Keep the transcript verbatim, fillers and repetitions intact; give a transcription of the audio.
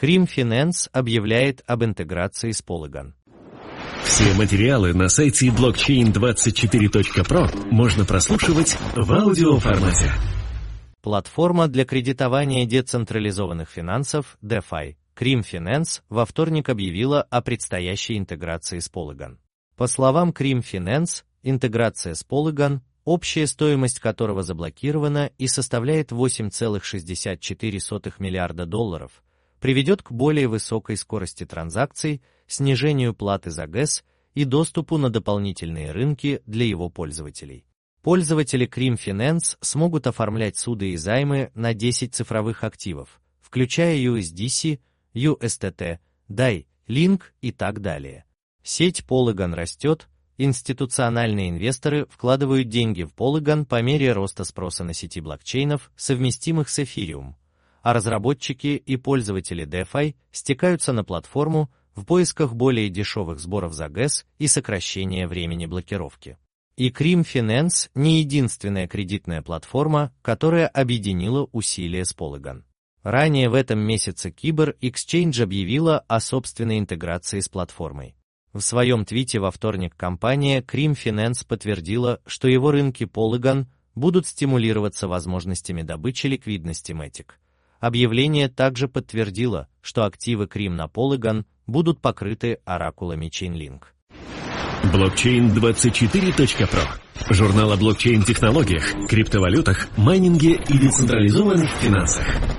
Cream Finance объявляет об интеграции с Polygon. Все материалы на сайте блокчейн двадцать четыре точка про можно прослушивать в аудиоформате. Платформа для кредитования децентрализованных финансов DeFi Cream Finance во вторник объявила о предстоящей интеграции с Polygon. По словам Cream Finance, интеграция с Polygon, общая стоимость которого заблокирована и составляет восемь целых шестьдесят четыре сотых миллиарда долларов, приведет к более высокой скорости транзакций, снижению платы за газ и доступу на дополнительные рынки для его пользователей. Пользователи Cream Finance смогут оформлять суды и займы на десять цифровых активов, включая ю эс ди си, ю эс ти ти, дай, Link и так далее. Сеть Polygon растет, институциональные инвесторы вкладывают деньги в Polygon по мере роста спроса на сети блокчейнов, совместимых с Ethereum, а разработчики и пользователи DeFi стекаются на платформу в поисках более дешевых сборов за газ и сокращения времени блокировки. И Cream Finance не единственная кредитная платформа, которая объединила усилия с Polygon. Ранее в этом месяце Kyber Exchange объявила о собственной интеграции с платформой. В своем твите во вторник компания Cream Finance подтвердила, что его рынки Polygon будут стимулироваться возможностями добычи ликвидности Matic. Объявление также подтвердило, что активы Cream на Polygon будут покрыты оракулами Chainlink. блокчейн двадцать четыре точка про. Журнал о блокчейн-технологиях, криптовалютах, майнинге и децентрализованных финансах.